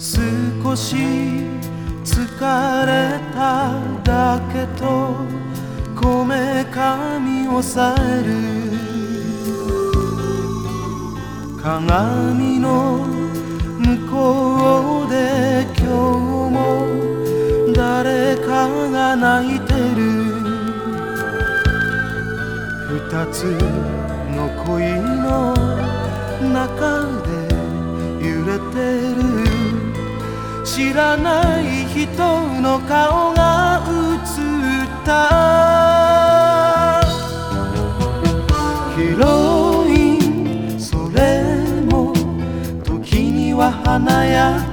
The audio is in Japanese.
少し疲れただけとこめかみをさえる鏡の向こうで今日も誰かが泣いてる二つの恋の中で揺れてる知らない人の顔が映ったヒロインそれも時には華や